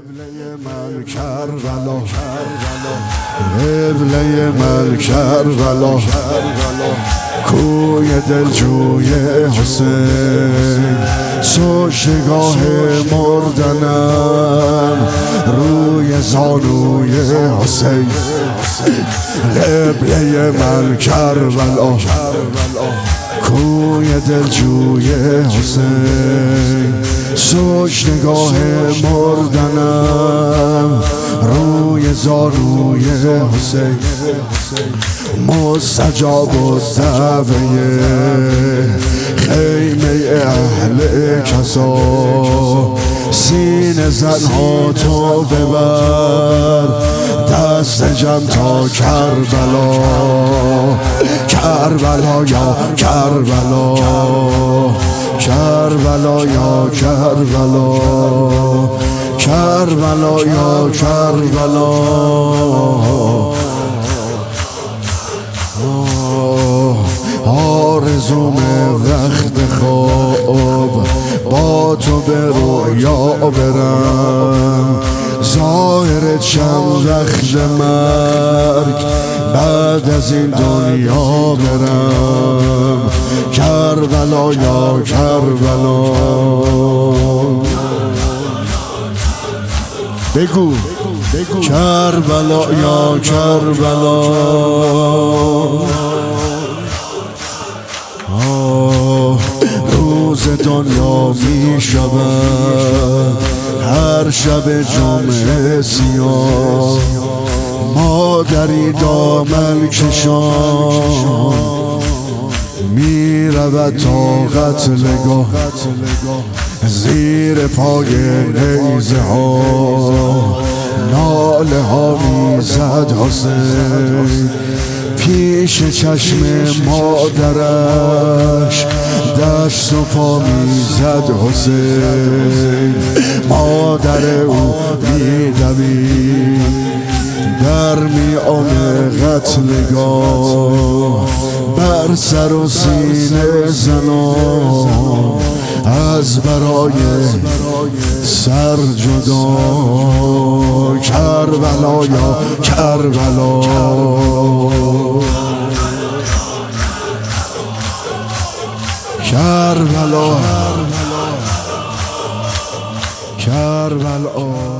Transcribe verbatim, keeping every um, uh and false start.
قبله من کربلا، قبله من کربلا، کوی دلجوی حسین، سجدگاه مردنم روی زانوی حسین. قبله من کربلا، کوی دلجوی حسین، سجدگاه مردنم روی زانوی حسین. مستجاب الدعوه خیمه اهل کسا، سینه زنها تو ببر دست جمع تا کربلا. کربلا یا کربلا، کربلا یا کربلا، کربلا یا کربلا. آرزوم وقت خواب با تو به رویا برم، ظاهرت شم وقت مرگ بعد از این دنیا برم. کربلا یا کربلا، بگو کربلا یا کربلا. روز دنیا می شود هر شب جمعه سیاه، مادری دامن کشان می رود تا قتلگاه، زیر پای نیزه ها ناله ها می زد حسین. پیش چشم مادرش دست و پا میزد حسین. مادر او میدوید در میان قتلگاه، بر سر و سینه زنان از برای سر جدا. کربلا یا کربلا، کربلا کربلا.